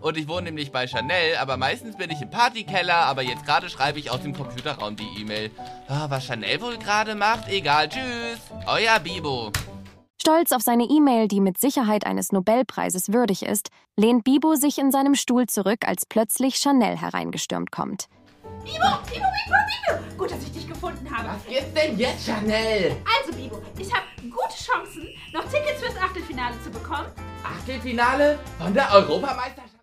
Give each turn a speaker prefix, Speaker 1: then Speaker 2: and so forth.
Speaker 1: Und ich wohne nämlich bei Chanel, aber meistens bin ich im Partykeller, aber jetzt gerade schreibe ich aus dem Computerraum die E-Mail. Was Chanel wohl gerade macht? Egal, tschüss. Euer Bibo.
Speaker 2: Stolz auf seine E-Mail, die mit Sicherheit eines Nobelpreises würdig ist, lehnt Bibo sich in seinem Stuhl zurück, als plötzlich Chanel hereingestürmt kommt.
Speaker 3: Bibo! Gut, dass ich dich gefunden habe.
Speaker 1: Was gibt's denn jetzt, Chanel?
Speaker 3: Also, Bibo, ich habe gute Chancen, noch Tickets fürs Achtelfinale zu bekommen.
Speaker 1: Achtelfinale von der Europameisterschaft?